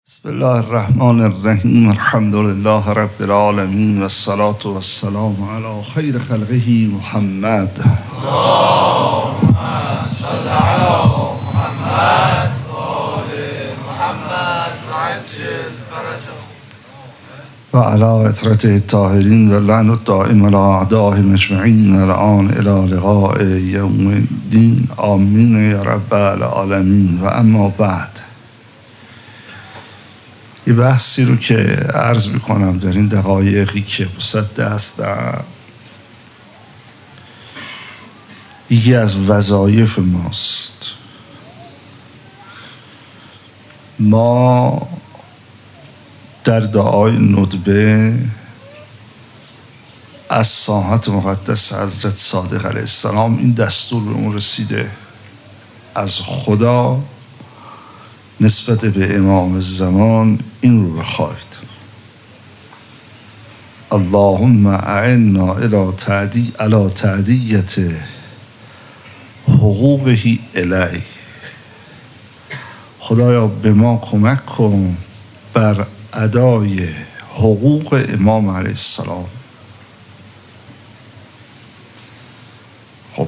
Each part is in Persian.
بسم الله الرحمن الرحیم. الحمد لله رب العالمین و الصلاة و السلام علی خیر خلقه محمد. اللهم صل علی محمد و آل محمد و عجل فرجهم و علی اطرته الطاهرین و لعن الدائم علی اعدائهم اجمعین و الان الی لقاء یوم الدین. آمین یا رب العالمین. و اما بعد، یه بحثی رو که عرض میکنم در این دقایقی که وسط هستم، یکی از وظایف ماست. ما در دعای ندبه از ساحت مقدس حضرت صادق علیه السلام این دستور به اون رسیده از خدا نسبت به امام زمان این رو بخواید: اللهم اعنا الی تعدیت حقوقه الی. خدایا به ما کمک کن بر ادای حقوق امام علیه السلام. خب،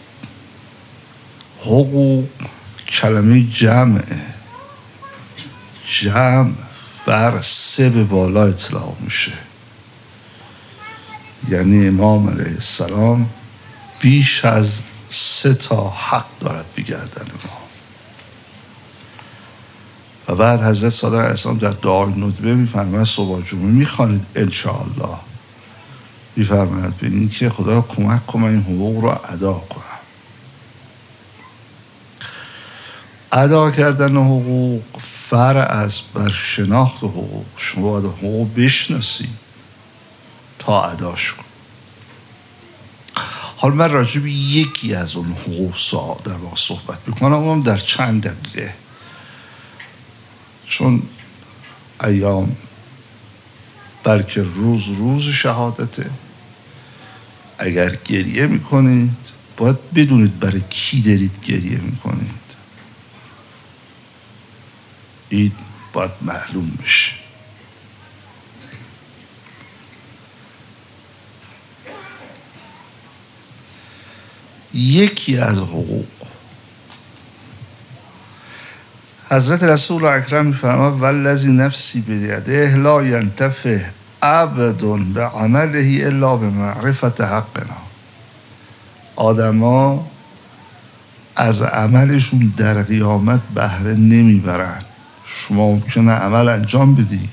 حقوق کلمه جمعه، جمع بر سه به بالا اطلاق میشه. یعنی امام علیه السلام بیش از 3 تا حق دارد بگردن ما. و بعد حضرت صادق علیه السلام در دعای ندبه میفرماید، صبح جمعه میخوانید انشاءالله، میفرماید به این که خدا کمک کنم این حقوق را ادا کنم. ادا کردن حقوق فرع از بر شناخت حقوق. شما باید حقوق بشناسی تا اداش کن. حالا من راجع به یکی از اون حقوق در واقع صحبت میکنم، اونم در چند دقیقه، چون ایام بلکه روز شهادته. اگر گریه میکنید باید بدونید برای کی دارید گریه میکنید. این باید معلوم بشه. یکی از حقوق، حضرت رسول اکرم میفرماید والذی نفسی بیده لا ینتفع عبد بعمله الا بمعرفت حقنا. آدما از عملشون در قیامت بهره نمیبرن. شما ممکنه عمل انجام بدی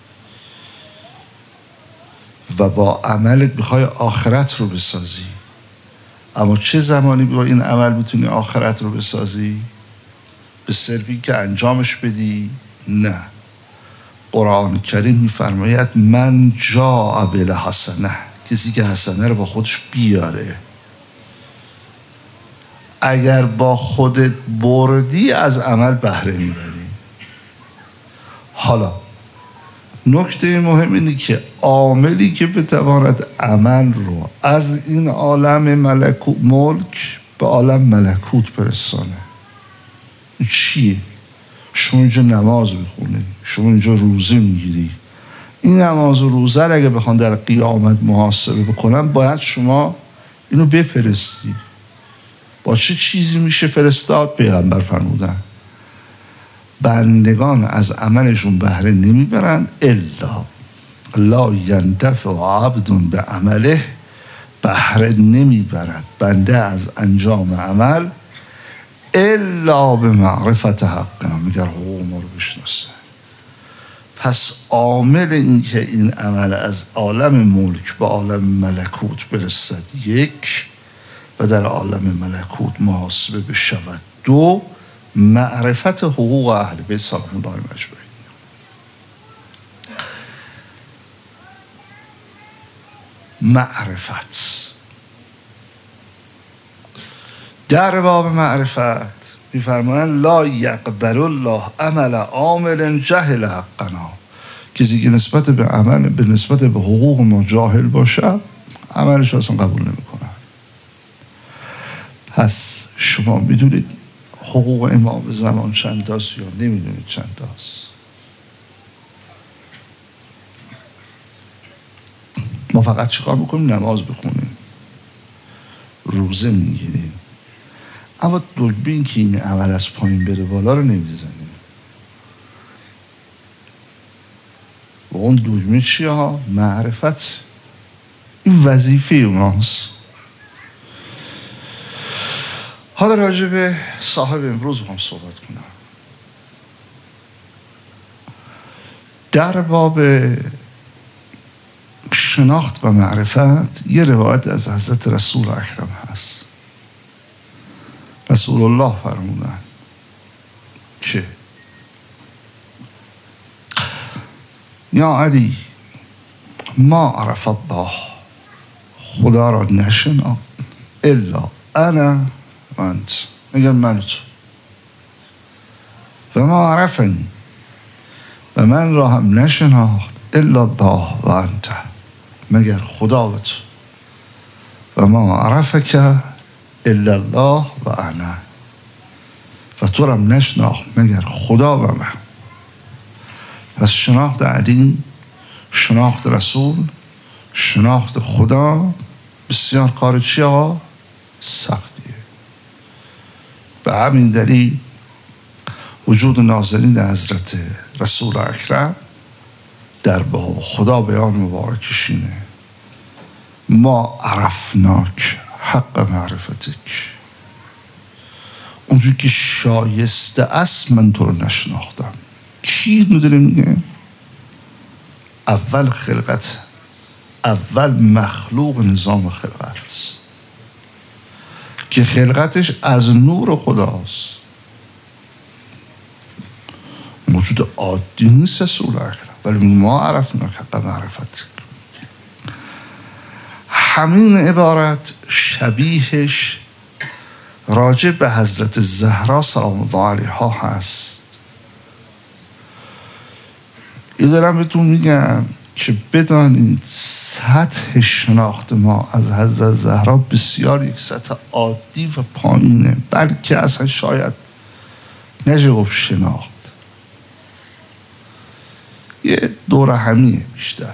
و با عملت بخوای آخرت رو بسازی، اما چه زمانی با این عمل میتونی آخرت رو بسازی؟ به صرفی که انجامش بدی؟ نه. قرآن کریم میفرماید من جاء بالحسنه، کسی که حسنه رو با خودش بیاره. اگر با خودت بردی از عمل بهره میبری. حالا نکته مهم اینه که عاملی که بتواند عمل رو از این عالم ملک به عالم ملکوت برسانه، چیه؟ شما اینجا نماز میخونی، شما اینجا روزه میگیری. این نماز و روزه اگه بخوان در قیامت محاسبه بکنن، باید شما اینو بفرستی. با چه چیزی میشه فرستاد؟ پیغمبر فرمودن بندگان از عملشون بهره نمیبرن الا لا ینتفع عبد به عمله. بهره نمیبرد بنده از انجام عمل الا به معرفت حقنا، میگر حقوق ما رو بشناسه. پس عامل این که این عمل از عالم ملک به عالم ملکوت برسد یک، و در عالم ملکوت محاسبه بشود دو، معرفت حقوق اهل بیت سلام الله علیهم اجمعین. معرفت در باب معرفت میفرمایند لا یقبل الله عمل عامل جهل حقنا. کسی که نسبت به عمل به نسبت به حقوق ما جاهل باشه، عملش اصلا قبول نمیکنه. پس شما میدونید حقوق امام زمان چنداست یا نمیدونید چنداست؟ ما فقط چیکار میکنیم؟ نماز بخونیم، روزه میگیریم، اما دکمه که این عمل از پایین بره بالا رو نمیزنیم. و اون دکمه چیه ها؟ معرفت. این وظیفه اوناست. حالا راجع به صاحب امروز هم صحبت کنم. در باب شناخت و معرفت یه روایت از حضرت رسول اکرم هست. رسول الله فرمودن که یا علی ما عرف الله، خدا را نشناخت الا انا و انت، مگر من تو، و ما عرفنی، و من را هم نشناخت الا الله و انت، مگر خدا و تو، و ما عرفک الا الله و انا، و تو را هم نشناخت مگر خدا و من. پس شناخت علی، شناخت رسول، شناخت خدا بسیار کار چیه ها؟ سختیه. به همین دلیل وجود نازلین حضرت رسول اکرم در باب خدا بیان مبارکش اینه ما عرفناک حق معرفتک، اونجور که شایسته است من تو رو نشناختم. چی میدونه میگه؟ اول خلقت، اول مخلوق نظام خلقت که خلقتش از نور خداست، موجود عادی نیست رسول اکرم، ولی ما عرفناک حق معرفت. همین عبارت شبیهش راجع به حضرت زهرا سلام الله علیها هست. این دارم بهتون میگم که بدانید سطح شناخت ما از حضرت زهرا بسیار یک سطح عادی و پایینه، بلکه اصلا شاید نشه گفت شناخت، یه دور همیه بیشتر.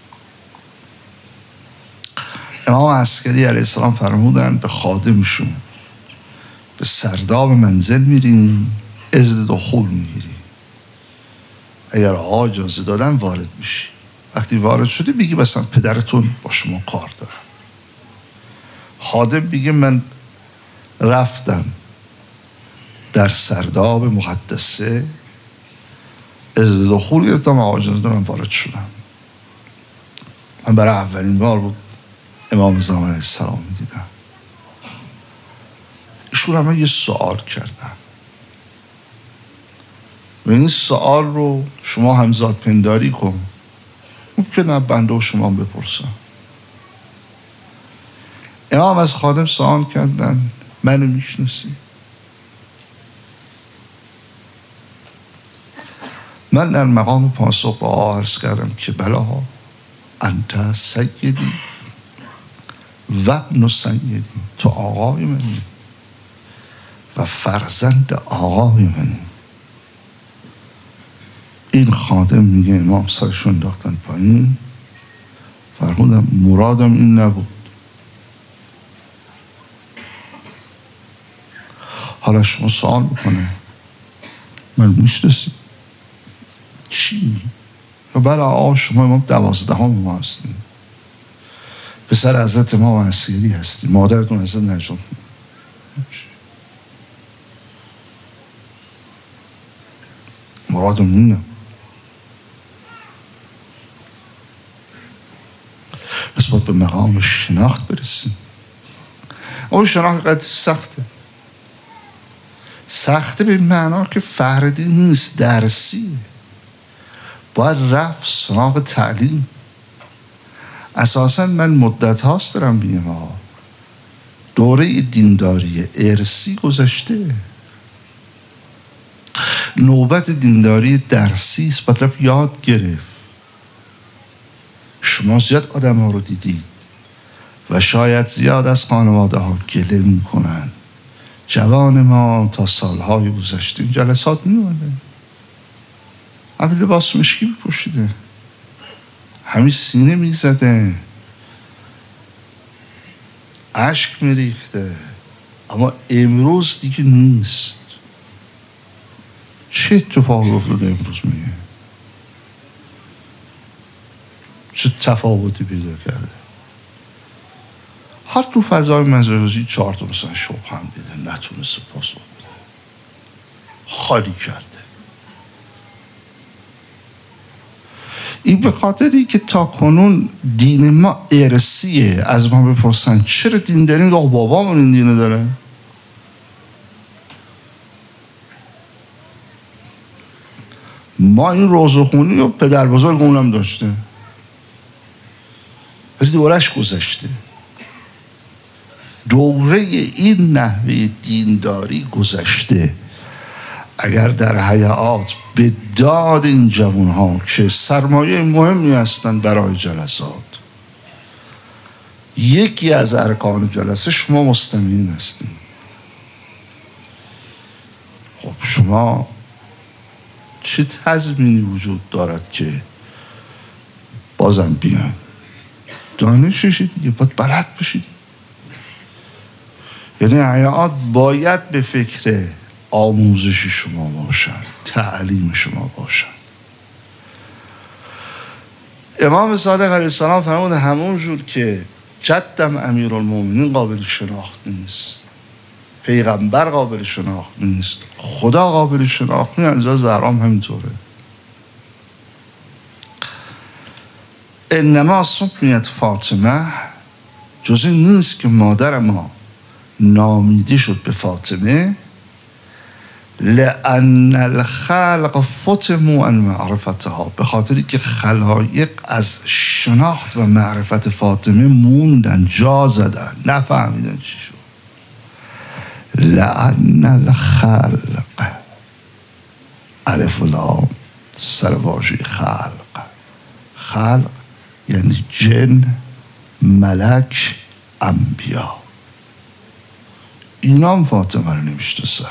امام عسکری علیه السلام فرمودن به خادمشون به سرداب منزل میرین، اذن دخول میگیری، اگر آقا اجازه دادن وارد میشی. وقتی وارد شدی بگی مثلا پدرتون با شما کار دارن. خادم بگه من رفتم در سرداب مقدسه، اذن دخول گرفتم، آقا اجازه دادن، من وارد شدم. من برای اولین بار بود امام زمان علیه السلام دیدم. ایشون همه یه سوال کردن و این سوال رو شما همزاد پنداری کن، ممکنه بنده و شما بپرسم. امام از خادم سوال کردن منو میشناسی؟ من در مقام پاسخ با آقا عرض کردم که بلا انت سیدی و ابن سیدی، تو آقای منی و فرزند آقای منی. این خادم میگه امام سرشون انداختن پایین، فرمودم مرادم این نبود. حالا شما سوال بکنه من میشناسی؟ چی؟ و بله آقا شما امام 12 ما هستیم، پسر حضرت امام عسکری هستی، مادرتون حضرت نجات. مرادم این نبود. پس باید به مقام شناخت برسیم. اون شناخت قدر سخته به معنا که فردی نیست، درسی. باید رفت سراغ تعلیم. اساسا من مدت هاست دارم بگم دوره دینداری ارسی گذشته، نوبت دینداری درسی است. مطلب یاد گرفت. شما زیاد آدم ها رو دیدید و شاید زیاد از خانواده ها گله می کنن. جوان ما تا سالهای گذشته این جلسات می اومده، همین لباس مشکی می پوشیده، همین سینه می زده، اشک میریخته، اما امروز دیگه نیست. چه اتفاقی افتاده امروز میگه؟ چه تفاوتی پیدا کرده؟ هر تو فضای مجازی 4 تا مثلا شبه هم دیده، نتونسته پاسخ بده، خالی کرده. این به خاطری که تا کنون دین ما ارثیه. از ما بپرسن چرا دین داریم؟ آقا بابامون این دینو داره. ما این روزخونی و پدر بزرگمون هم داشته، ولی دورش گذشته. دوره این نحوه دینداری گذشته. اگر در حیات به داد این جوان ها که سرمایه مهمی هستند برای جلسات، یکی از ارکان جلسه شما مستمعین هستین، خب شما چه تضمینی وجود دارد که بازم بیان؟ دانششی دیگه باید بلد باشید. یعنی حیات باید به فکر آموزش شما باشن، تعلیم شما باشن. امام صادق علیه السلام فرمود همون جور که جدم امیرالمومنین قابل شناخت نیست، پیغمبر قابل شناخت نیست، خدا قابل شناخت نیست، از زهرام همینطوره. انما سمیت فاطمه جز این نیست که مادر ما نامیده شد به فاطمه، لأن الخلق فتموا عن معرفتها، به خاطری که خلایق از شناخت و معرفت فاطمه موندن، جا زدن، نفهمیدن چی شد. لأن الخلق، الف و لام سر واژه خلق، خلق یعنی جن، ملک، انبیا، اینا هم فاطمه رو نمیشناسن.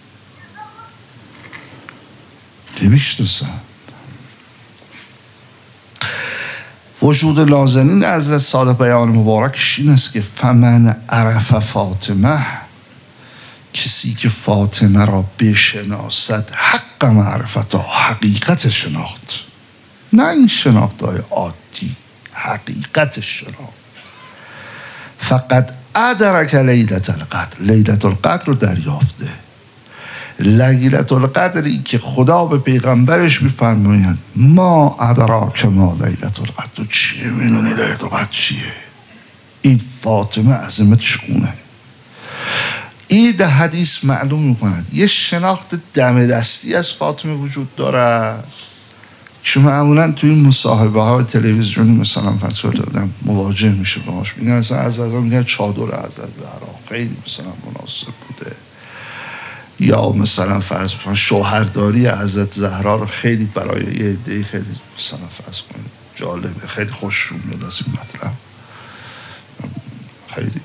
وجود نازنین حضرت صادق بیان مبارکش این است که فمن عرف فاطمه، کسی که فاطمه را بشناسد، حق معرفت، حقیقت شناخت، نه این شناخت های عادی، حقیقت شناخت، فقط ادرک لیلة القدر، لیلة القدر رو دریافته. لیلة القدری که خدا به پیغمبرش میفرماید ما ادراک ما لیلة القدر، تو چیه میدونی لیلة القدر چیه؟ این فاطمه عظمتش خونه. این حدیث معلوم میکند یه شناخت دم دستی از فاطمه وجود دارد که معمولا توی این مصاحبه های تلویزیونی مثلا فتوا دادم مواجه میشه باهاش، میگن مثلا از میگن چادر از زهرا خیلی مثلا مناسب بوده، یا مثلا فرض کنید شوهرداری حضرت زهرا رو خیلی برای یه عده خیلی مثلا فرض کنید جالبه، خیلی خوششون میاد از این مطلب خیلی.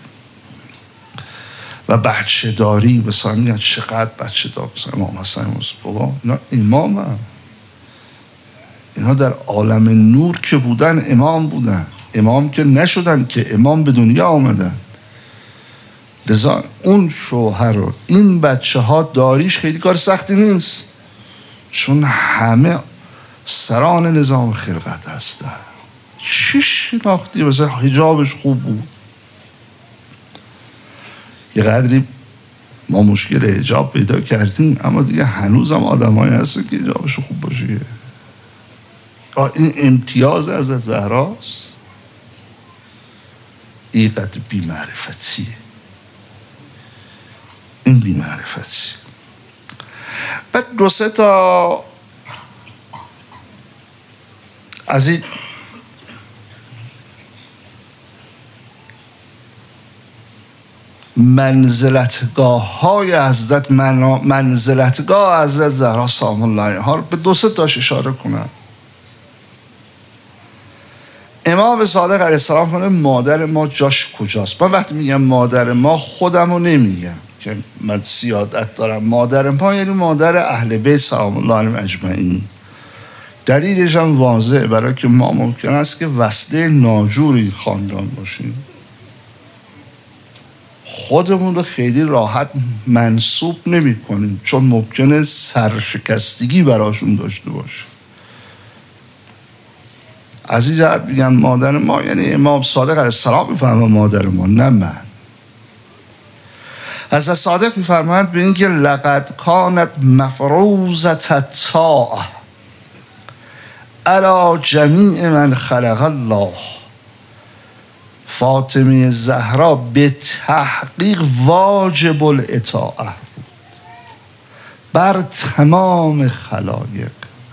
و بچه داری مثلا میگن چقدر بچه دار، مثلا امام حسن بابا اینا امام هم. اینا در عالم نور که بودن امام بودن، امام که نشدن که امام به دنیا آمدن. لذا اون شوهر رو این بچه ها داریش خیلی کار سختی نیست، چون همه سران نظام خلقت هستن. چی شناختی؟ مثلا حجابش خوب بود، یه قدری ما مشکل حجاب پیدا کردیم، اما دیگه هنوز هم آدم هایی هستن که حجابش خوب باشه. این امتیاز از زهراست. این قدر بی‌معرفتیه، این بی‌معرفتی. بعد 2-3 تا از این منزلتگاه های حضرت، منزلتگاه حضرت زهرا سلام الله علیها رو به 2-3 تاش اشاره کنم. امام صادق علیه السلام کنه مادر ما جاش کجاست. من وقتی میگم مادر ما خودم رو نمیگم که من سیادت دارم، مادر ما یعنی مادر اهل بیت سلام الله علیهم اجمعین. دلیلش هم واضحه، برای که ما ممکن است که وصله ناجوری خاندان باشیم، خودمون رو خیلی راحت منسوب نمی کنیم، چون ممکنه سرشکستگی براشون داشته باشه. از این جهت میگم مادر ما یعنی امام صادق علیه السلام میفهمه مادر ما، نه من. حضرت صادق میفرماید به اینکه لقد کانت مفروضة الطاعة علی جمیع من خلق الله. فاطمه زهرا به تحقیق واجب الاطاعه بود بر تمام خلایق.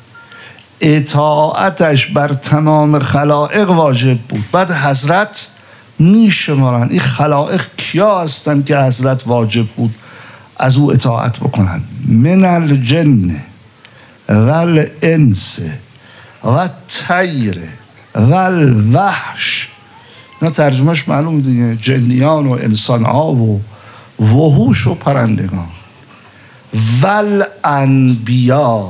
اطاعتش بر تمام خلائق واجب بود. بعد حضرت میشمارن این خلائق کیا هستن که حضرت واجب بود از او اطاعت بکنن. من الجن والانس والطیر والوحش. اینا ترجمهش معلوم دیگه، جنیان و انسان ها و وحوش و پرندگان. والانبیا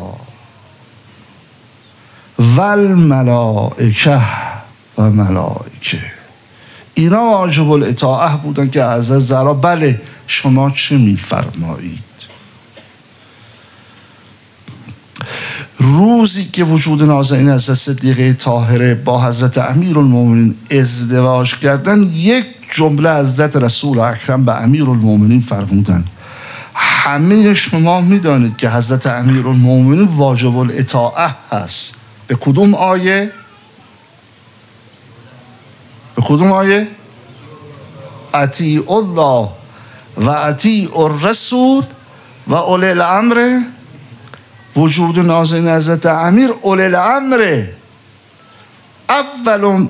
والملائکه و ملائکه. اینا واجب الاطاعه بودن که از زهرا بله شما چه میفرمایید. روزی که وجود نازنین حضرت صدیقه طاهره با حضرت امیرالمومنین ازدواج کردن، یک جمله حضرت رسول اکرم به امیرالمومنین فرمودن: همه شما میدانید که حضرت امیرالمومنین واجب الاطاعه هست. به کدوم آیه؟ به کدوم آیه؟ اطیعوا الله و اطیعوا الرسول و اولی الامر. وجود نازنین حضرت امیر اولی الامر. اول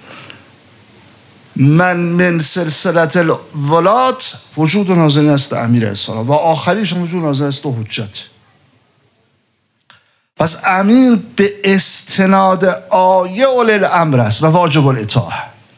من سلسله الولات وجود نازنین حضرت امیر السلام و آخریش وجود نازنین حضرت حجت. پس امیر به استناد آیه اولی الامر است و واجب الاطاعه.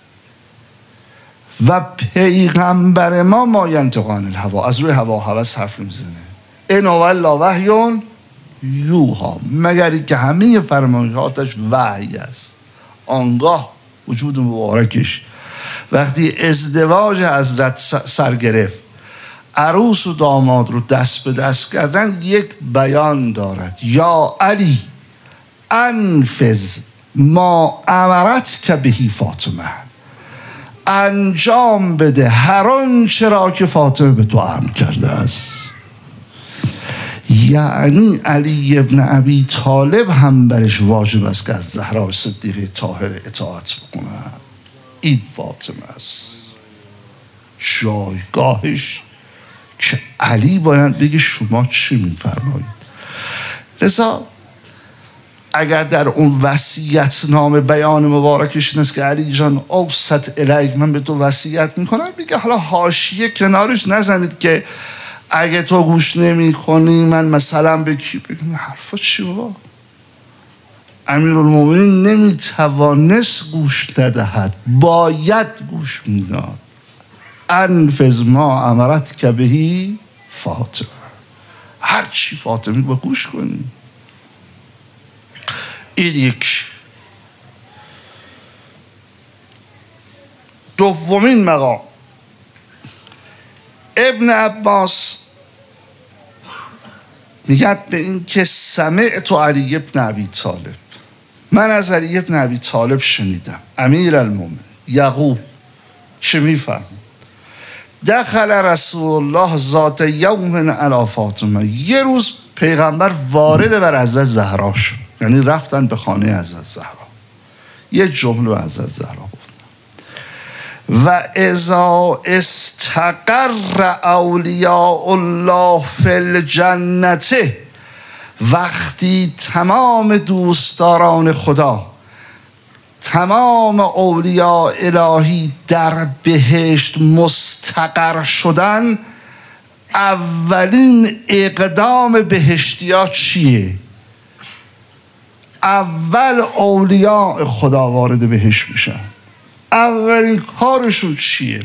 و پیغمبر ما ینطق عن الهوا، از روی هوا و هوس حرف نمیزنه. ان هو الا وحی یوحی، مگر اینکه همه فرمایشاتش وحی است. آنگاه وجود مبارکش وقتی ازدواج حضرت سر گرفت، عروس و داماد رو دست به دست کردن، یک بیان دارد: یا علی انفذ ما امرت که بهی فاطمه، انجام بده هر آنچه را که فاطمه به تو امر کرده است. یعنی علی ابن ابی طالب هم برش واجب است که از زهرا صدیقه طاهره اطاعت بکنه. این فاطمه است جایگاهش که علی باید بگه شما چی میفرمایید. لذا اگر در اون وصیت نامه بیان مبارکش این است که علی جان اوصت الیک، من به تو وصیت میکنم، میگه حالا حاشیه کنارش نزنید که اگه تو گوش نمی کنی من مثلا به کی بگم. حرفا چی بابا؟ امیرالمومنین نمیتوانست گوش ندهد، باید گوش میداد. انفذ ما امرت که بهی فاطمه، هر چی فاطمه با گوش کنی. این یک. دومین مقام، ابن عباس میگه به این که سمعت علی ابن ابی طالب، من از علی ابن ابی طالب شنیدم امیرالمومنین یقول، چه میفهم؟ دخل رسول الله ذات یوم علی فاطمه، یه روز پیغمبر وارد بر حضرت زهرا شد، یعنی رفتن به خانه حضرت زهرا. یه جمله به حضرت زهرا گفتن: و اذا استقر اولیاء الله فی الجنت، وقتی تمام دوستداران خدا، تمام اولیاء الهی در بهشت مستقر شدن، اولین اقدام بهشتی‌ها چیه؟ اول اولیاء خدا وارد بهشت میشن، اولین کارشون چیه؟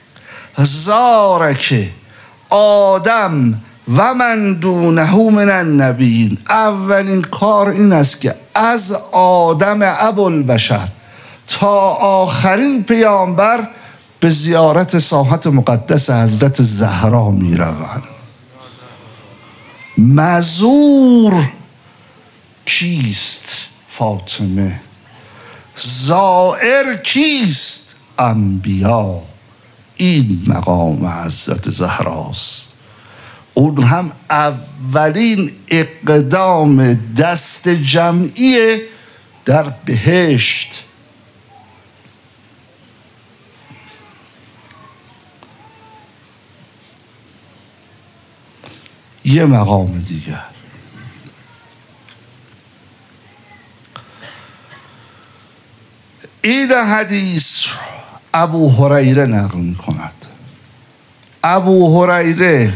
زارک آدم و من دونه من النبیین، اولین کار این است که از آدم ابوالبشر تا آخرین پیامبر به زیارت ساحت مقدس حضرت زهرا می روند. مزور کیست فاطمه، زائر کیست انبیا. این مقام حضرت زهراست. اون هم اولین اقدام دست جمعی در بهشت. یه مقام دیگر، این حدیث ابو هریره نقل می کند. ابو هریره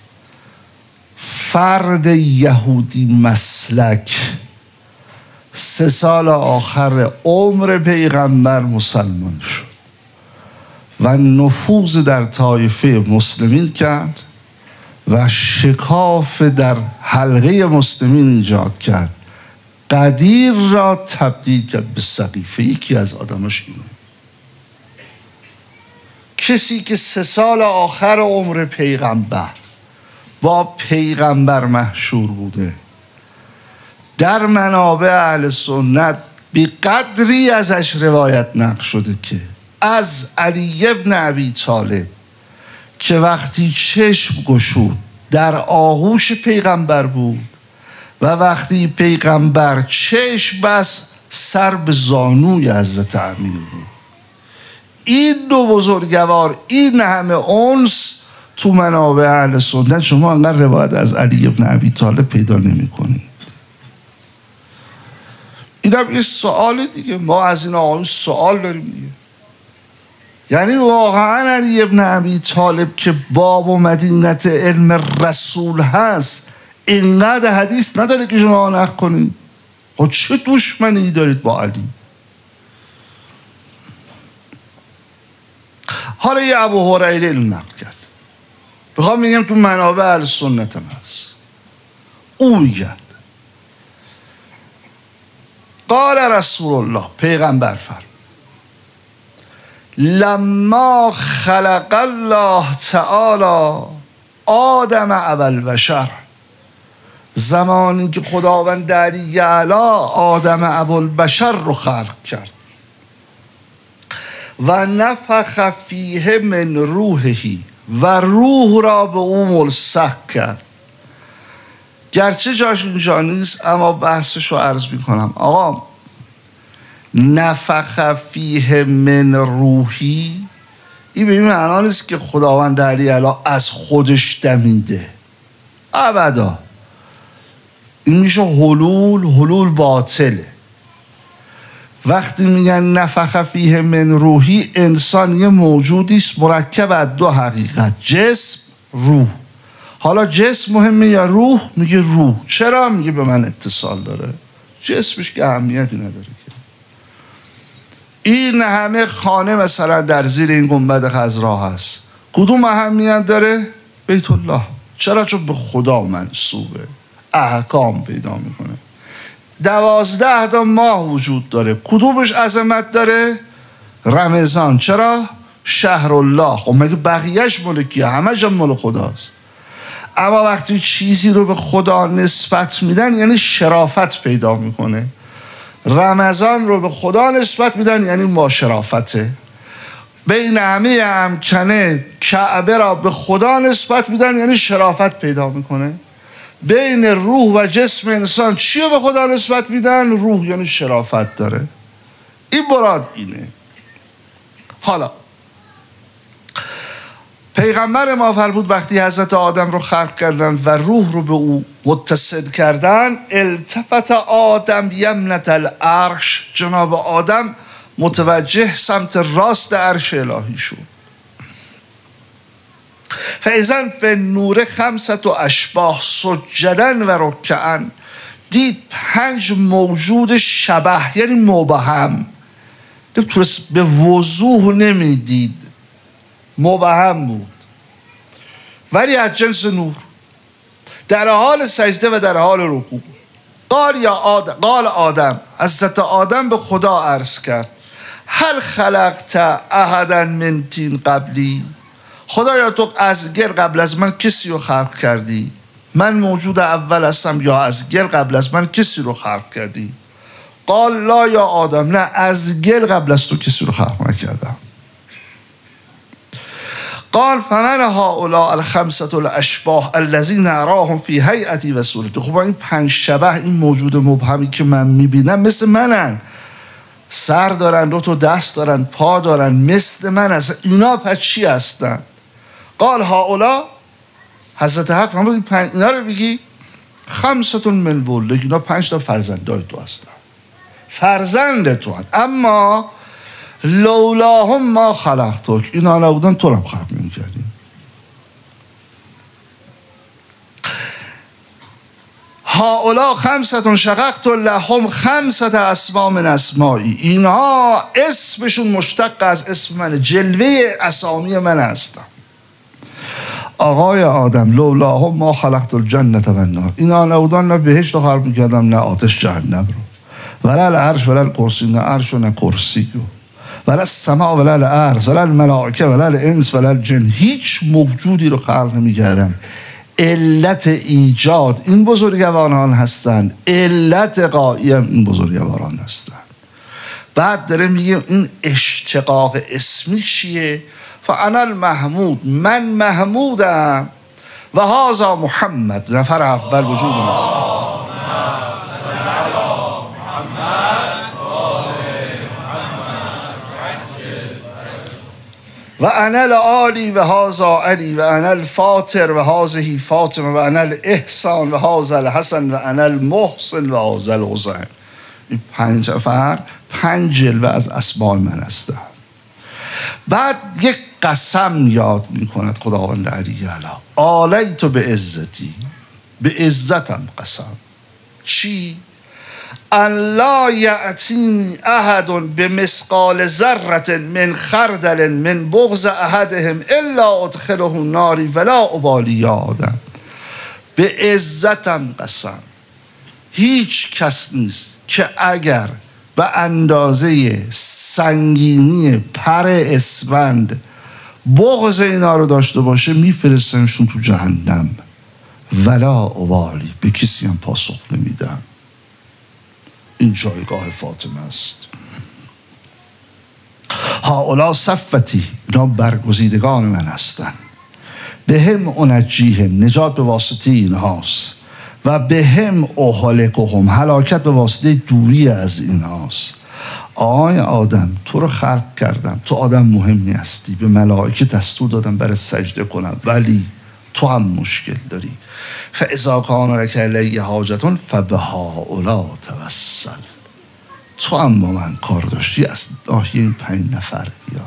فرد یهودی مسلک 3 سال آخر عمر پیغمبر مسلمان شد و نفوذ در طایفه مسلمین کرد و شکاف در حلقه مسلمین ایجاد کرد. قدیر را تبدیل کرد به سقیفه. یکی از آدماش اینه، کسی که 3 سال آخر عمر پیغمبر با پیغمبر محشور بوده، در منابع اهل سنت به قدری ازش روایت نقل شده که از علی ابن ابی طالب که وقتی چشم گشود در آغوش پیغمبر بود و وقتی پیغمبر چشم بس سر به زانوی حضرت امیر بود. این 2 بزرگوار، این همه انس تو منابع اهل سنت شما انقدر روایت از علی ابن ابی طالب پیدا نمی کنید. این هم یه سوال دیگه، ما از این آقایون سوال داریم دیگه. یعنی واقعا علی ابن ابی طالب که باب و مدینت علم رسول هست اینقدر حدیث نداره که شما نقل کنید؟ خب چه دشمنی دارید با علی؟ حالا یه ابو هریره اینو نقل کرد، بخوام میگم تو منابع اهل سنت هم هست. او میگه قال رسول الله، پیغمبر فرمود لما خلق الله تعالی آدم ابوالبشر، زمانی که خداوند علی اعلی آدم ابوالبشر رو خلق کرد و نفخ فیه من روحه و روح را به او ملصق کرد. گرچه جاش اینجا نیست اما بحثش رو عرض میکنم. آقا نفخ فیه من روحی، این به این معنا نیست که خداوند علی اعلی از خودش دمیده، ابدا. این میشه حلول باطله. وقتی میگن نفخ فیه من روحی، انسان یه موجودی است مرکب از 2 حقیقت، جسم روح. حالا جسم مهمه یا روح؟ میگه روح. چرا؟ میگه به من اتصال داره، جسمش که اهمیتی نداره که. این همه خانه مثلا در زیر این گنبد خضرا هست، کدوم اهمیت داره؟ بیت الله. چرا؟ چون به خدا منسوبه، احکام پیدا میکنه. 12 تا ماه وجود داره، کدومش عظمت داره؟ رمضان. چرا؟ شهر الله. خب مگه بقیهش ملکیه؟ همه مال خداست. اما وقتی چیزی رو به خدا نسبت میدن یعنی شرافت پیدا میکنه. رمضان رو به خدا نسبت میدن یعنی ما شرافته. بین همه امکنه کعبه را به خدا نسبت میدن یعنی شرافت پیدا میکنه. بین روح و جسم انسان چی رو به خدا نسبت میدن؟ روح، یعنی شرافت داره. این مراد اینه. حالا پیغمبر ما فرمود وقتی حضرت آدم رو خلق کردن و روح رو به او متصل کردن، التفت آدم یمنة العرش، جناب آدم متوجه سمت راست عرش الهی شد. فاذا فی النور 5 اشباح سجدا و رکعا، دید 5 موجود شبح یعنی مبهم، به وضوح نمیدید، مبهم بود ولی از جنس نور، در حال سجده و در حال رکوع. قال آدم، حضرت آدم به خدا عرض کرد هل خلقت احدا من طین قبلی، خدایا تو از گل قبل از من کسی رو خلق کردی؟ من موجود اول هستم یا از گل قبل از من کسی رو خلق کردی؟ قال لا یا آدم، نه، از گل قبل از تو کسی رو خلق نکردم. قال فمن هؤلاء الخمسة الاشباح الذين اراهم في هیئتی و صورتی. خب این 5 شبح، این موجود مبهمی که من میبینم مثل منن، سر دارن، 2 تا دست دارن، پا دارن، مثل من هستن. اینا پس چی هستن؟ قال هؤلاء، حضرت حق فرمود اینا رو بگی 5 من ولدک، اینا 5 تا فرزندای تو هستن، فرزند تو هست. اما لولاهم ما خلقتک، اینا نبودن تو رو هم خلق میکردیم. هؤلاء 5 شققت لهم 5 اسماء من اسمایی، اینها اسمشون مشتق از اسم من، جلوه اسامی من هستن. آقای آدم لولاهم ما خلقت الجنة و النار، اینا نبودن نه بهشت رو خلق میکردم نه آتش جهنم رو، ولا العرش ولا الکرسی، نه عرش و نه کرسی رو، ولا السماء ولا الارض ولا الملائکه ولا الانس ولا الجن، هیچ موجودی رو خلق نمیکردم. علت ایجاد این بزرگواران هستند، علت قایم این بزرگواران هستند. بعد داره میگه این اشتقاق اسمی چیه؟ فانا المحمود، من محمودم، و هذا محمد، نفر اول وجود ماست. و انا العالی و هذا علی و انا الفاطر و هذه فاطمه و انا الاحسان و هذا الحسن و انا المحسن و هذا الحسین. این 5 نفر 5 جلوه از اسماء من هستند. بعد یک قسم یاد میکند خداوند علی اعلی، علیت به عزتی، به عزتم قسم. چی؟ ان لا یأتینی احد بمثقال ذره من خردل من بغض احدهم الا ادخله ناری ولا ابالی یا آدم. به عزتم قسم، هیچ کس نیست که اگر به اندازه سنگینی پر اسفند بغض اینا رو داشته باشه میفرستنشون تو جهنم، ولا ابالی، به کسی هم پاسخ نمیدم. این جایگاه فاطمه است. هؤلاء صفتی، اینا برگزیدگان من هستن، به هم انجیهم، نجات به واسطه اینهاست، و به هم اهلکهم، هلاکت به واسطه دوری از اینهاست. آقای آدم تو رو خلق کردم، تو آدم مهمی هستی، به ملائکه دستور دادم برای سجده کنم، ولی تو هم مشکل داری. فاذا کان لک علی حاجة فبهؤلاء توسل، تو هم با من کار داشتی، از ناحیه این 5 نفر بیا،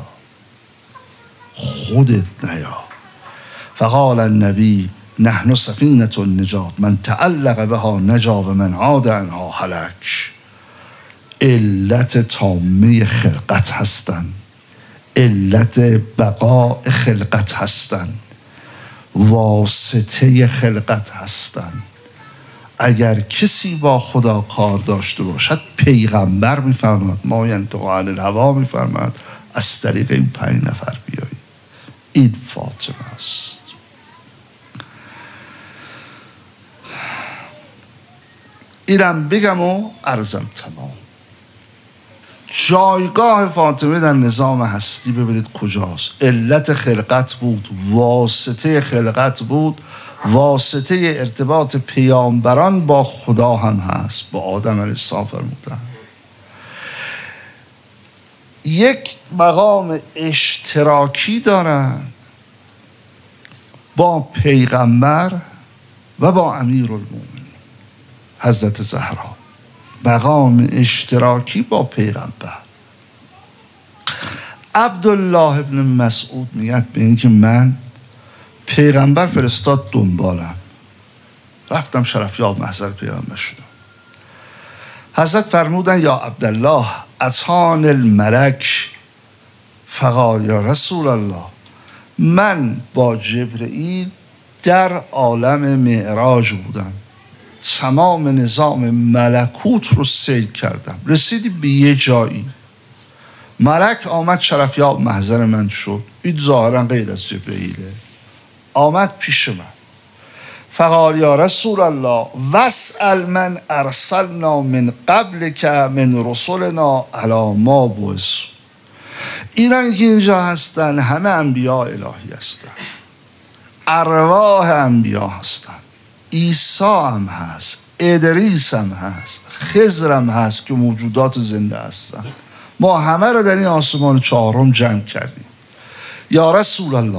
خودت نیا. فقال النبی نحن سفینة النجات، من تعلق بها نجا و من عاد عنها هلک. علت تامه خلقت هستند، علت بقاء خلقت هستند، واسطه خلقت هستند. اگر کسی با خدا کار داشته باشد، پیغمبر میفرماد، ما ینطق عن الهوی میفرماد، از طریق این 5 نفر بیایید. این فاطمه است. اینم بگم و عرضم تمام. جایگاه فاطمه در نظام هستی ببینید کجاست. علت خلقت بود، واسطه خلقت بود، واسطه ارتباط پیامبران با خدا هم هست، با آدم علیه السلام فرمودن. یک مقام اشتراکی دارن با پیغمبر و با امیرالمومنین حضرت زهرا، مقام اشتراکی با پیغمبر. عبدالله ابن مسعود میگه به اینکه من پیغمبر فرستاد دنبالم، رفتم شرفیاب محضر پیغمبر شدم. حضرت فرمودن یا عبدالله اتان الملک فقال یا رسول الله، من با جبرئیل در عالم معراج بودم، تمام نظام ملکوت رو سیر کردم، رسیدی به یه جایی ملک آمد شرفیاب محضر من شد. این ظاهرا غیر از جبرئیله. آمد پیش من فقال یا رسول الله واسأل من ارسلنا من قبلک من رسلنا علی ما بعثوا. اینا که اینجا هستن همه انبیاء الهی هستن، ارواح انبیا هستن. عیسی هم هست، ادریس هم هست، خضر هم هست که موجودات زنده هستن. ما همه رو در این آسمان چهارم جمع کردیم. یا رسول الله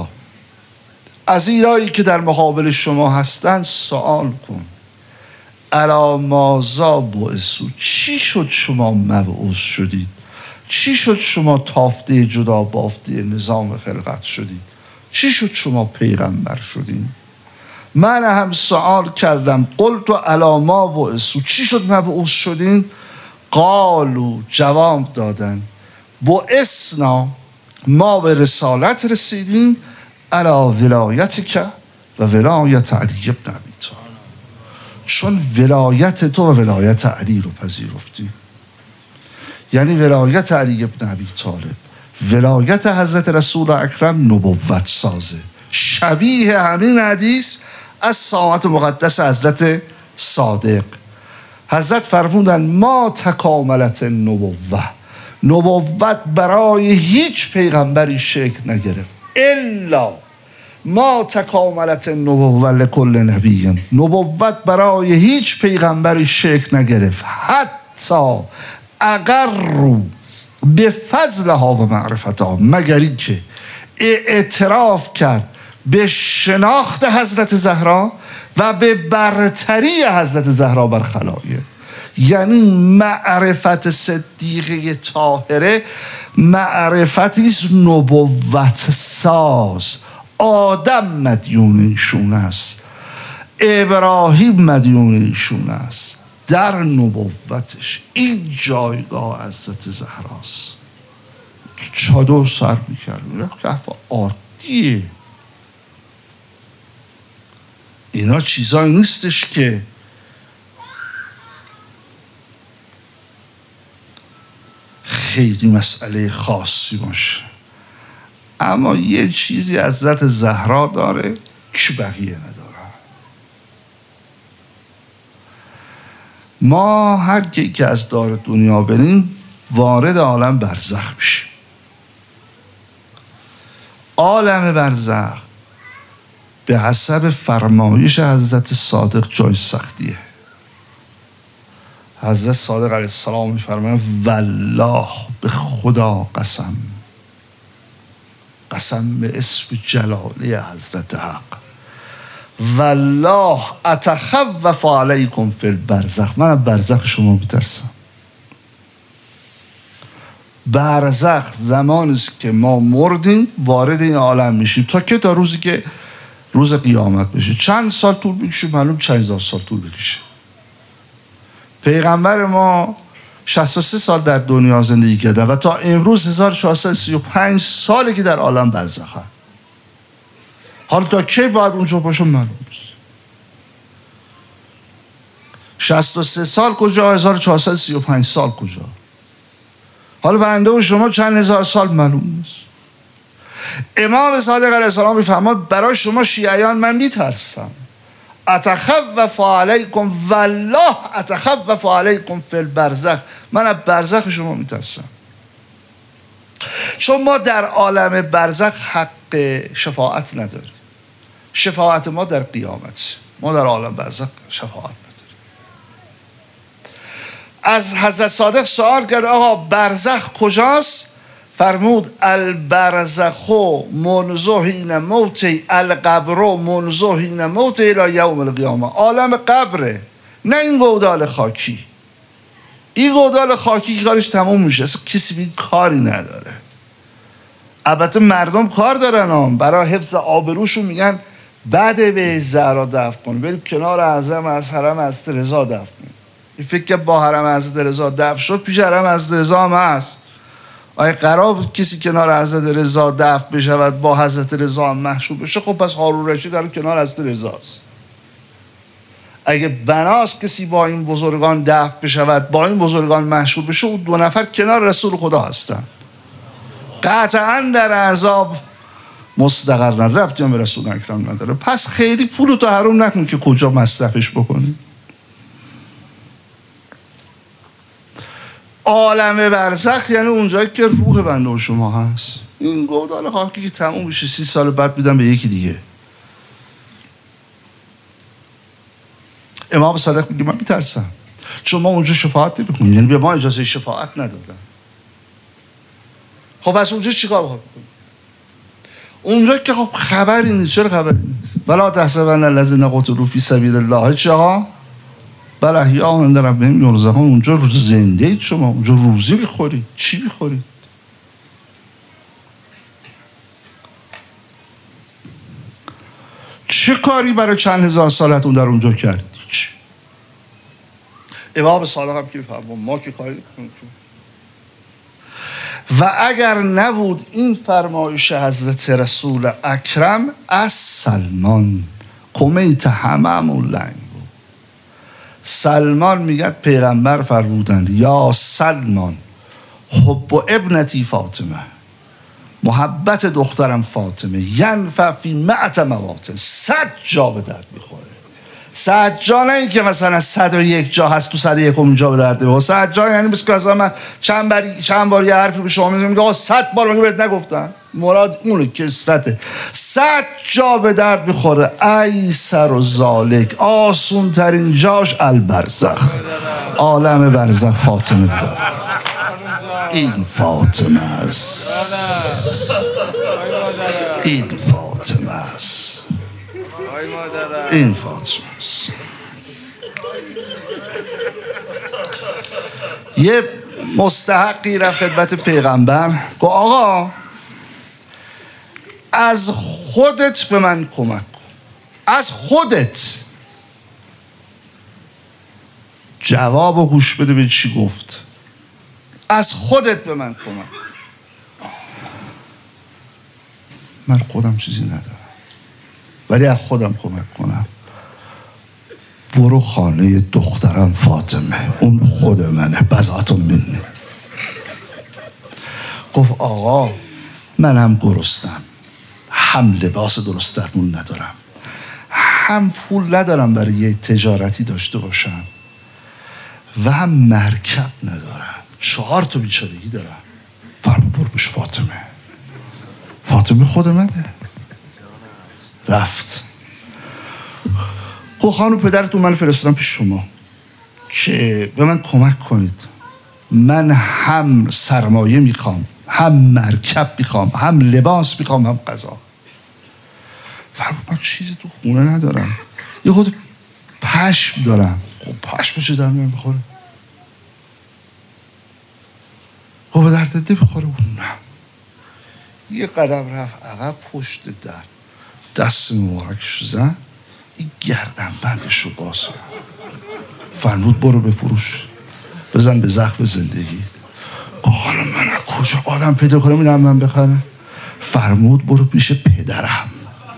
از اینایی که در مقابل شما هستن سوال کن. الا ماذا بعثوا، چی شد شما مبعوث شدید؟ چی شد شما تافته جدا بافته نظام خلقت شدید؟ چی شد شما پیغمبر شدید؟ من هم سوال کردم قلت الا ما بعثوا، چی شد مبعوث شدین؟ قالوا جواب دادن بعثنا، ما به رسالت رسیدیم علی ولایتک و ولایت علی بن ابی طالب، چون ولایت تو و ولایت علی رو پذیرفتیم. یعنی ولایت علی بن ابی طالب، ولایت حضرت رسول اکرم نبوت سازه. شبیه همین حدیث از ساعت مقدس حضرت صادق. حضرت فرمودن ما تکاملت نبوه، نبوت برای هیچ پیغمبری شکل نگرفت الا ما تکاملت نبوه لکل نبی، نبوت برای هیچ پیغمبری شکل نگرفت حتی اقروا به فضلها و معرفتها، مگر این که اعتراف کرد به شناخت حضرت زهرا و به برتری حضرت زهرا بر خلایق. یعنی معرفت صدیقه طاهره معرفتی است نبوت ساز. آدم مدیون ایشون است، ابراهیم مدیون ایشون است. در نبوتش این جایگاه حضرت زهراست. چادر سر میکرد که عادیه. اینا چیزایی نیستش که خیلی مسئله خاصی باشه، اما یه چیزی حضرت زهرا داره که بقیه نداره. ما هر کی که از دار دنیا بریم وارد عالم برزخ میشیم. عالم برزخ به حسب فرمایش حضرت صادق جای سختیه. حضرت صادق علیه السلام میفرمایند والله به خدا قسم، قسم به اسم جلالی حضرت حق، والله اتخوف علیکم فی البرزخ، من از برزخ شما میترسم. برزخ زمانی است که ما مردیم وارد این عالم میشیم تا که تا روزی که روز قیامت بشه. چند سال طول بکشه معلوم، چند هزار سال طول بکشه. پیغمبر ما 63 سال در دنیا زندگی کرده و تا امروز 1435 سالی که در عالم برزخه. حالا تا کی باید اونجا باشه معلوم نیست. 63 سال کجا، 1435 سال کجا. حالا بنده و شما چند هزار سال معلوم نیست. امام صادق علیه السلام میفرماد برای شما شیعیان من میترسم. اتخوف علیکم والله اتخوف علیکم فی البرزخ، من از برزخ شما میترسم. چون ما در عالم برزخ حق شفاعت نداریم. شفاعت ما در قیامت، ما در عالم برزخ شفاعت نداریم. از حضرت صادق سوال کرد آقا برزخ کجاست؟ فرمود البرزخ منذ حین موتی القبر منذ حین موتی الی یوم القیامه. عالم قبره، نه این گودال خاکی. این گودال خاکی که کارش تموم میشه، اصلا کسی بی کاری نداره. البته مردم کار دارن، برای حفظ آبروشون میگن بعد به زهرا دفن کن، بریم کنار اعظم از حرم حضرت رضا دفن کن. این فکر که با حرم حضرت رضا دفن شد، پیش حرم حضرت رضا هم هست. آیا قرار کسی کنار حضرت رضا دفن بشود با حضرت رضا هم محشور بشه؟ خب پس هارون رشید در کنار حضرت رضاست. اگه بناست کسی با این بزرگان دفن بشود با این بزرگان محشور بشه، اون دو نفر کنار رسول خدا هستن. قطعا در عذاب مستقرن، ربطی هم به رسول اکرم نداره. پس خیلی پولتو حروم نکن که کجا مصرفش بکنی. عالم برزخ یعنی اونجایی که روح بنده و شما هست. این گودال خاکی که تموم بشه 30 سال بعد میدم به یکی دیگه. امام صادق میگه من میترسم چون ما اونجا شفاعت نمیکنیم، یعنی به ما اجازه شفاعت ندادن. خب از اونجا چیکار بکنیم؟ اونجا که خب خبری نیست. چرا خبری نیست؟ بلا تحسبن الذین قتلوا فی سبیل الله چرا؟ بل احیاء عند ربهم یرزقون. اونجا زنده اید شما، اونجا روزی میخورید. چی میخورید؟ چه کاری برای چند هزار سالتون در اونجا کردید؟ امام صادق هم که فرمون ما که کاری نکنیم. و اگر نبود این فرمایش حضرت رسول اکرم از سلمان کمیت هممون لنگ بود. سلمان میگه پیغمبر فرمودند یا سلمان حب ابنتی فاطمه، محبت دخترم فاطمه ینفع فی مئت مواطن، 100 جا به درد میخوره. 100 جا نه این که مثلا 101 جا هست تو 101 جا به درد میخوره. 100 جا یعنی بس که مثلا من چند بار یه حرفی به شما میگم آقا 100 بار مگه بهت نگفتم؟ مراد اونه کثرته. 100 جا به درد میخوره. ایسر و ذالک، آسون ترین جاش البرزخ، عالم برزخ فاطمه بود. این فاطمه است، این فاطمه است، این فاطمه است. یه مستحقی رفت خدمت پیغمبر گفت آقا از خودت به من کمک کن، از خودت. جوابو گوش بده به چی گفت. از خودت به من کمک. من خودم چیزی ندارم ولی از خودم کمک کنم. برو خانه دخترم فاطمه، اون خود منه، بضعة منی. گفت آقا من هم گرسنم، هم لباس درست درمون ندارم، هم پول ندارم برای یه تجارتی داشته باشم و هم مرکب ندارم، 4 تا بیچارگی دارم. فرمود برو بش فاطمه. فاطمه خود منه. رفت گفت خانم پدرتون من فرستادم پیش شما که به من کمک کنید. من هم سرمایه میخوام، هم مرکب میخوام، هم لباس میخوام، هم غذا. فرمود من چیزی تو خونه ندارم، یه خود پشم دارم. خب پشم چه در من بخوره؟ خب به درد ده بخوره؟ نه. یه قدم رفت عقب، پشت در دست مبارکش زد، این گردن بندش رو باز کرد. فرمود برو بفروش، بزن به زخم زندگی. حالا من از کجا آدم پیدا کنم اینم من بخرم؟ فرمود برو پیش پدرم.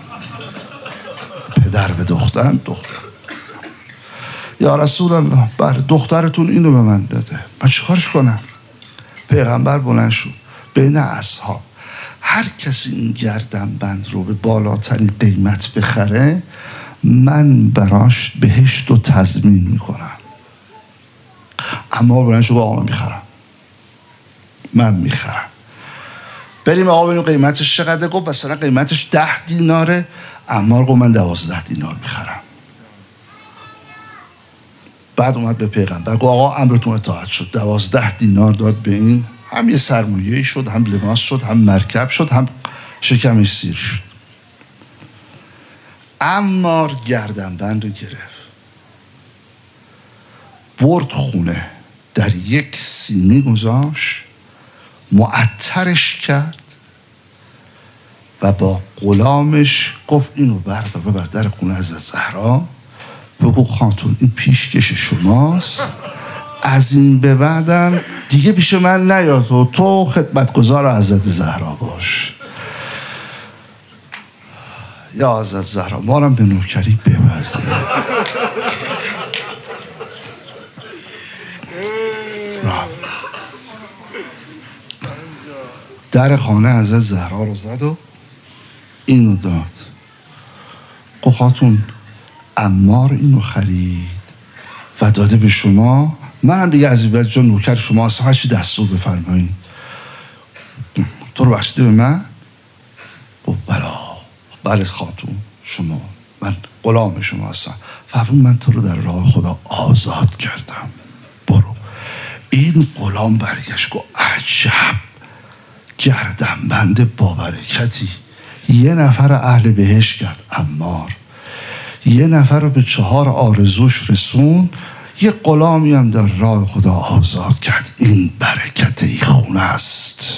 پدر به دخترم، دختر یا رسول الله بله دخترتون اینو به من داده، من چیکارش کنم؟ پیغمبر بلند شد بین اصحاب، هر کسی این گردن بند رو به بالاترین قیمت بخره من براش بهشت رو تضمین میکنم. اما بلند شد آقا من میخرم، من میخرم. بریم آقا ببینیم قیمتش چقدر. گفت مثلا قیمتش 10 دیناره. عمار گفت من 12 دینار میخرم. بعد اومد به پیغمبر گفت آقا امرتون اطاعت شد. 12 دینار داد به این، هم یه سرمایه‌ای شد، هم لباس شد، هم مرکب شد، هم شکمش سیر شد. عمار گردنبند رو گرفت، برد خونه، در یک سینی گذاشت، معطرش کرد و با غلامش گفت اینو بردار ببر در خونه حضرت زهرا، بگو خاتون این پیشکش شماست، از این به بعدم دیگه پیش من نیاد و تو خدمتگزار حضرت زهرا باش. یا حضرت زهرا ما رو به نوکری بپذیر. در خانه حضرت زهرا رو زد و اینو داد. گفت خاتون عمار اینو خرید و داده به شما، من دیگه از این بعد جا نوکر شما هستم، هرچی دستور بفرمایید. تو رو بخشیده به من؟ گفت بله خاتون، شما، من غلام شما هستم. فرمود من تو رو در راه خدا آزاد کردم، برو. این غلام برگشت گفت عجب گردنبند با برکتی، یه نفر اهل بهشت کرد عمار، یه نفر رو به 4 آرزوش رسون، یه غلامی هم در راه خدا آزاد کرد. این برکت این خونه است،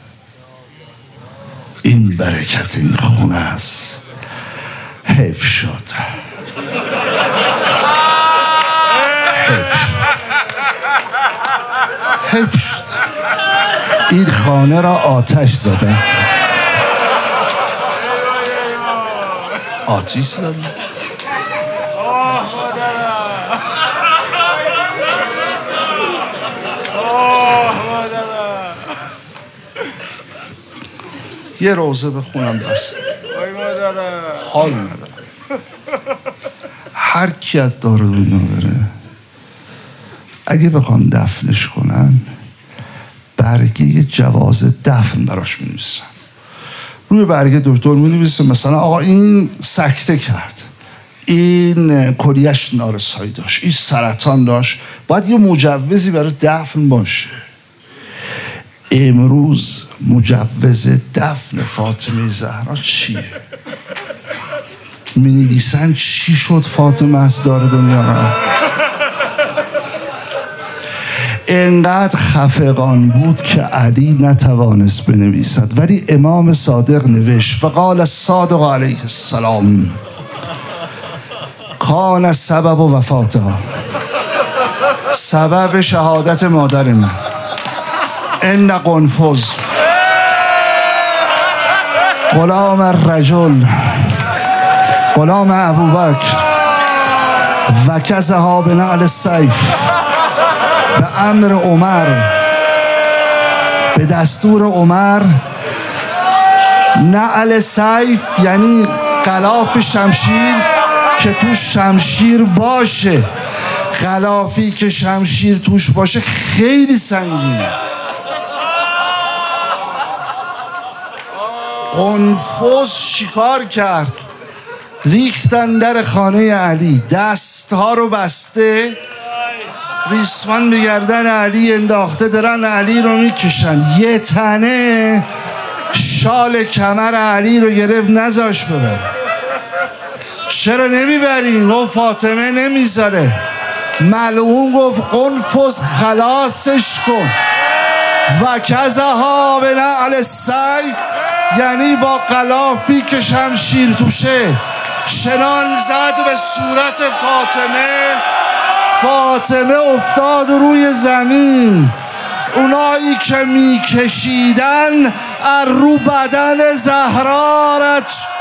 این برکت این خونه است. حیف شد، حیف شد. این خانه را آتش زدن، آتش زدن. یه روزه بخونم بس، حال ندارم. هر کی از دار دنیا بره اگه بخوان دفنش کنن برگه جواز دفن براش می‌نویسن. روی برگه دکتر می‌نویسه مثلا آقا این سکته کرد، این کلیه‌اش نارسایی داشت، این سرطان داشت، باید یه مجوزی برای دفن باشه. امروز مجوز دفن فاطمه زهرا چیه؟ می‌نویسن چی شد فاطمه از دار دنیا را. اینقدر خفقان بود که علی نتوانست بنویسد، ولی امام صادق نوشت. وقال الصادق علیه السلام کان سبب وفاتها، سبب شهادت مادر من ان قنفذ غلام الرجل غلام ابوبکر و کزها به نعل السیف، به امر عمر، به دستور عمر. نعل سیف یعنی غلاف شمشیر که توش شمشیر باشه. غلافی که شمشیر توش باشه خیلی سنگینه. قنفذ شکار کرد، ریختن در خانه علی، دستها رو بسته، ریسمان به گردن علی انداخته، دارن علی رو میکشن. یه تنه شال کمر علی رو گرفت نذاش ببر. چرا نمیبرین؟ گفت فاطمه نمیذاره. ملعون گفت قنفذ خلاصش کن. و کزها به نعل السیف یعنی با غلافی که شمشیر توشه شنان زد به صورت فاطمه. فاطمه افتاد روی زمین. اونایی که میکشیدن رو بدن زهرا